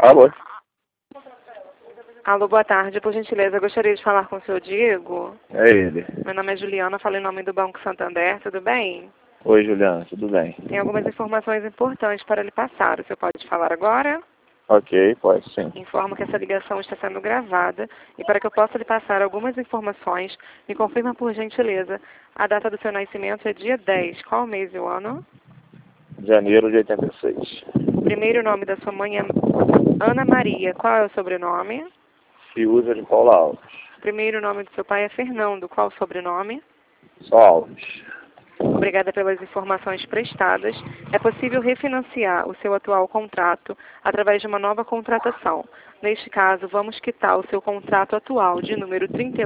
Alô? Alô, boa tarde. Por gentileza, eu gostaria de falar com o senhor Diego. É ele. Meu nome é Juliana, falo em nome do Banco Santander, tudo bem? Oi, Juliana, tudo bem? Tem algumas informações importantes para lhe passar. O senhor pode falar agora? Ok, pode sim. Informo que essa ligação está sendo gravada e para que eu possa lhe passar algumas informações, me confirma por gentileza. A data do seu nascimento é dia 10. Qual mês e o ano? Janeiro de 86. O primeiro nome da sua mãe é Ana Maria. Qual é o sobrenome? Fiuza de Paula Alves. O primeiro nome do seu pai é Fernando. Qual o sobrenome? Só Alves. Obrigada pelas informações prestadas. É possível refinanciar o seu atual contrato através de uma nova contratação. Neste caso, vamos quitar o seu contrato atual de número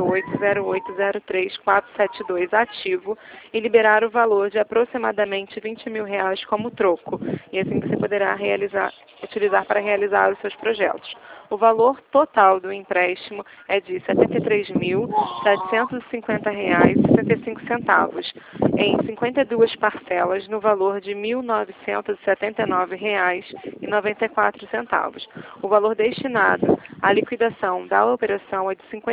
3808030472 ativo e liberar o valor de aproximadamente R$ 20 mil como troco. E assim você poderá utilizar para realizar os seus projetos. O valor total do empréstimo é de R$ 73.750,65 em 52 parcelas no valor de R$ 1.979,94. O valor destinado à liquidação da operação é de R$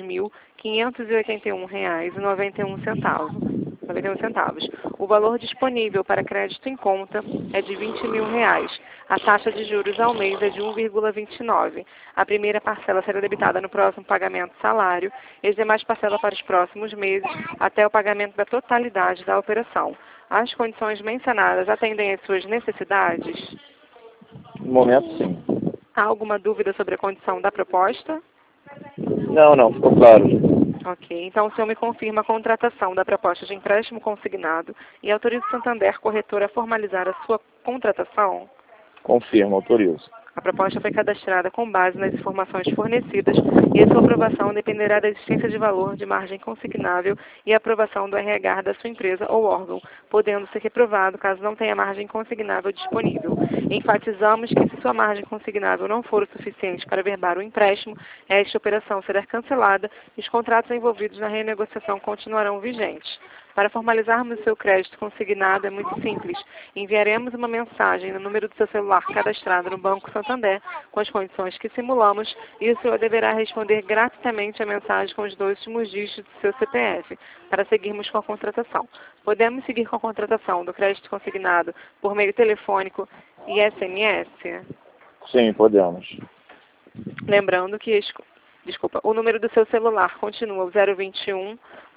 52.581,91. O valor disponível para crédito em conta é de R$ 20 mil. A taxa de juros ao mês é de 1,29. A primeira parcela será debitada no próximo pagamento salário e as demais parcelas para os próximos meses até o pagamento da totalidade da operação. As condições mencionadas atendem às suas necessidades? No momento, sim. Há alguma dúvida sobre a condição da proposta? Não, ficou claro. Ok, então o senhor me confirma a contratação da proposta de empréstimo consignado e autoriza o Santander Corretora a formalizar a sua contratação? Confirmo, autorizo. A proposta foi cadastrada com base nas informações fornecidas e a sua aprovação dependerá da existência de valor de margem consignável e a aprovação do RH da sua empresa ou órgão, podendo ser reprovado caso não tenha margem consignável disponível. Enfatizamos que se sua margem consignável não for o suficiente para verbar o empréstimo, esta operação será cancelada e os contratos envolvidos na renegociação continuarão vigentes. Para formalizarmos o seu crédito consignado é muito simples. Enviaremos uma mensagem no número do seu celular cadastrado no Banco Santander com as condições que simulamos e o senhor deverá responder gratuitamente a mensagem com os 2 últimos dígitos do seu CPF para seguirmos com a contratação. Podemos seguir com a contratação do crédito consignado por meio telefônico e SMS? Sim, podemos. Lembrando que o número do seu celular continua o 021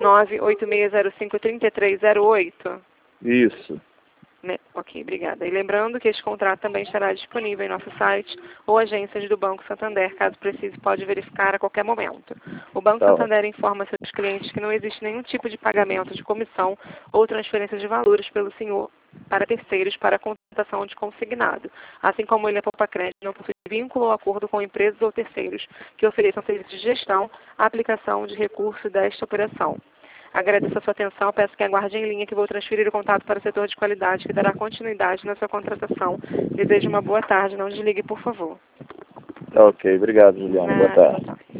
98605 3308. Isso. Ok, obrigada. E lembrando que este contrato também estará disponível em nosso site ou agências do Banco Santander, caso precise, pode verificar a qualquer momento. O Banco Santander informa seus clientes que não existe nenhum tipo de pagamento de comissão ou transferência de valores pelo senhor para terceiros para a contratação de consignado, assim como ele, a Poupa Crédito, não possui vínculo ou acordo com empresas ou terceiros que ofereçam serviços de gestão, aplicação de recurso desta operação. Agradeço a sua atenção, peço que aguarde em linha que vou transferir o contato para o setor de qualidade que dará continuidade na sua contratação. Desejo uma boa tarde, não desligue, por favor. Ok, obrigado, Juliana. Boa tarde. Boa tarde.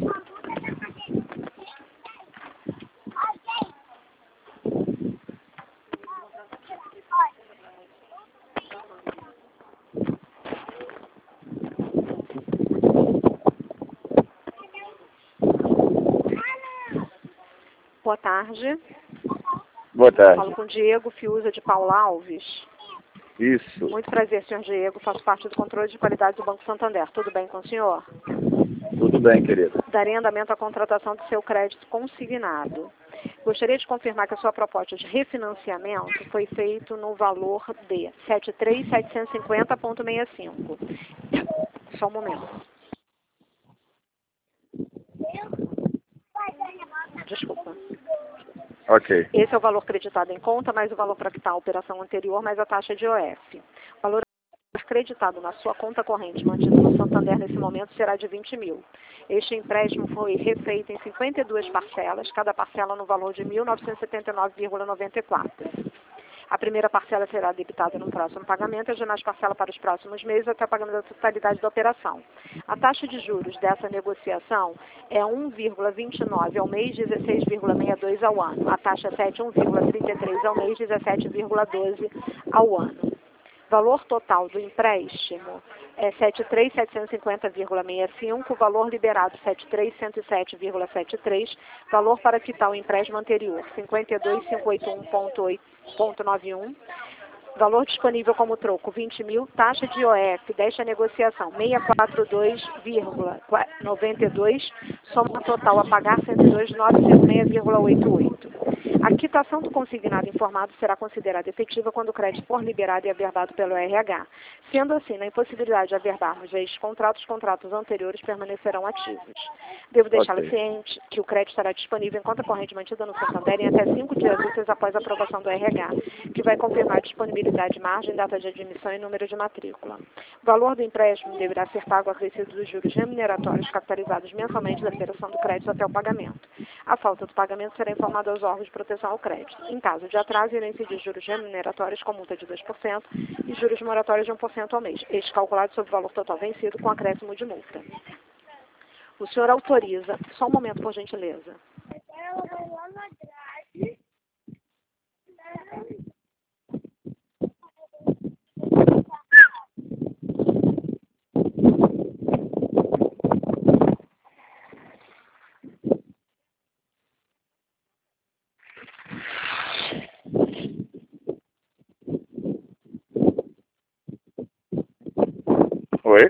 Boa tarde. Boa tarde. Falo com Diego Fiuza de Paula Alves. Isso. Muito prazer, senhor Diego. Faço parte do controle de qualidade do Banco Santander. Tudo bem com o senhor? Tudo bem, querida. Darei andamento à contratação do seu crédito consignado. Gostaria de confirmar que a sua proposta de refinanciamento foi feita no valor de 73.750,65. Só um momento. Desculpa. Ok. Esse é o valor creditado em conta, mais o valor para quitar a operação anterior, mais a taxa de OF. O valor creditado na sua conta corrente mantida no Santander nesse momento será de 20 mil. Este empréstimo foi refeito em 52 parcelas, cada parcela no valor de R$ 1.979,94. A primeira parcela será debitada no próximo pagamento e as demais parcelas para os próximos meses até o pagamento da totalidade da operação. A taxa de juros dessa negociação é 1,29 ao mês, 16,62 ao ano. A taxa 7, 1,33 ao mês, 17,12 ao ano. Valor total do empréstimo é 73.750,65, valor liberado 73.107,73, valor para quitar o empréstimo anterior 52.581,91, valor disponível como troco 20.000, taxa de IOF desta negociação 642,92, soma total a pagar 102.906,88. A quitação do consignado informado será considerada efetiva quando o crédito for liberado e averbado pelo RH. Sendo assim, na impossibilidade de averbarmos estes contratos, os contratos anteriores permanecerão ativos. Devo deixá-lo ciente que o crédito estará disponível em conta corrente mantida no Santander em até 5 dias úteis após a aprovação do RH, que vai confirmar a disponibilidade de margem, data de admissão e número de matrícula. O valor do empréstimo deverá ser pago acrescido dos juros remuneratórios capitalizados mensalmente da liberação do crédito até o pagamento. A falta do pagamento será informada aos órgãos de proteção ao crédito. Em caso de atraso, irão incidir juros remuneratórios com multa de 2% e juros moratórios de 1% ao mês, este calculado sobre o valor total vencido com acréscimo de multa. O senhor autoriza, só um momento por gentileza. Oi?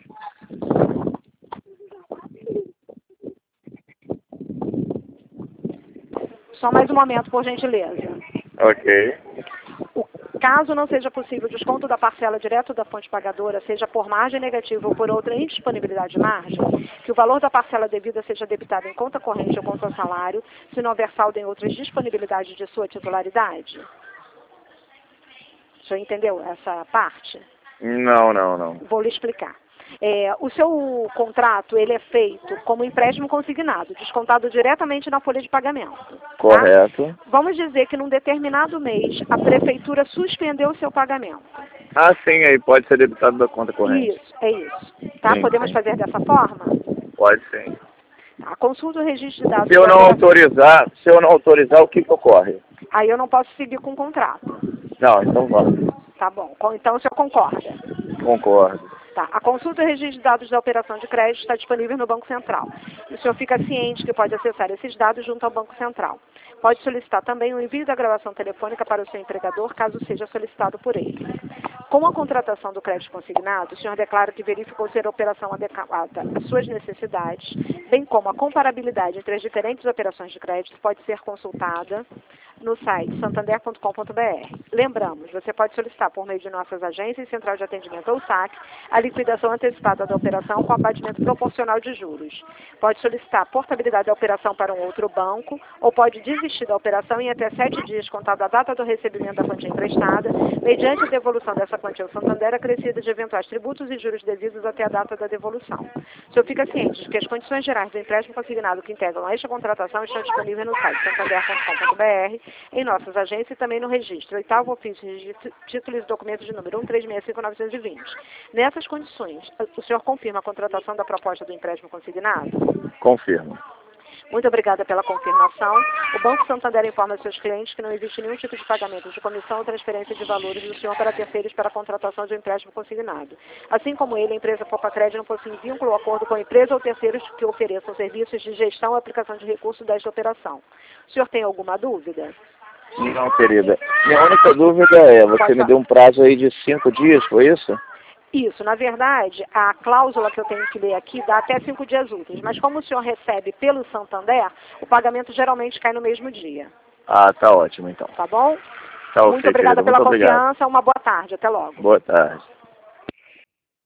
Só mais um momento, por gentileza. Ok. Caso não seja possível o desconto da parcela direto da fonte pagadora, seja por margem negativa ou por outra indisponibilidade de margem, que o valor da parcela devida seja debitado em conta corrente ou conta salário, se não houver saldo em outras disponibilidades de sua titularidade. O senhor entendeu essa parte? Não. Vou lhe explicar. O seu contrato, ele é feito como empréstimo consignado, descontado diretamente na folha de pagamento. Correto. Tá? Vamos dizer que num determinado mês a prefeitura suspendeu o seu pagamento. Ah, sim, aí pode ser debitado da conta corrente. Isso, é isso. Tá? Sim, Podemos sim. fazer dessa forma? Pode sim. A consulta do registro de dados... Se eu não autorizar, o que ocorre? Aí eu não posso seguir com o contrato. Não, então vamos. Tá bom. Então o senhor concorda? Concordo. Tá. A consulta e registro de dados da operação de crédito está disponível no Banco Central. O senhor fica ciente que pode acessar esses dados junto ao Banco Central. Pode solicitar também o envio da gravação telefônica para o seu empregador, caso seja solicitado por ele. Com a contratação do crédito consignado, o senhor declara que verificou ser a operação adequada às suas necessidades, bem como a comparabilidade entre as diferentes operações de crédito pode ser consultada no site santander.com.br. Lembramos, você pode solicitar por meio de nossas agências, central de atendimento ou SAC, a liquidação antecipada da operação com abatimento proporcional de juros. Pode solicitar a portabilidade da operação para um outro banco ou pode desistir da operação em até 7 dias contado a data do recebimento da quantia emprestada, mediante a devolução dessa quantia ao Santander acrescida de eventuais tributos e juros devidos até a data da devolução. O senhor fica ciente de que as condições gerais do empréstimo consignado que integram esta contratação estão disponíveis no site santander.com.br, em nossas agências e também no registro, 8º ofício de títulos e documentos de número 1365920. Nessas condições, o senhor confirma a contratação da proposta do empréstimo consignado? Confirmo. Muito obrigada pela confirmação. O Banco Santander informa seus clientes que não existe nenhum tipo de pagamento de comissão ou transferência de valores do senhor para terceiros para a contratação de um empréstimo consignado. Assim como ele, a empresa Popacred não possui vínculo ou acordo com a empresa ou terceiros que ofereçam serviços de gestão ou aplicação de recursos desta operação. O senhor tem alguma dúvida? Não, querida. Minha única dúvida é, você me deu um prazo aí de 5 dias, foi isso? Isso, na verdade, a cláusula que eu tenho que ler aqui dá até 5 dias úteis, mas como o senhor recebe pelo Santander, o pagamento geralmente cai no mesmo dia. Ah, tá ótimo então. Tá bom? Tá ok, Muito obrigada querida. pela Muito obrigado. confiança, uma boa tarde, até logo. Boa tarde.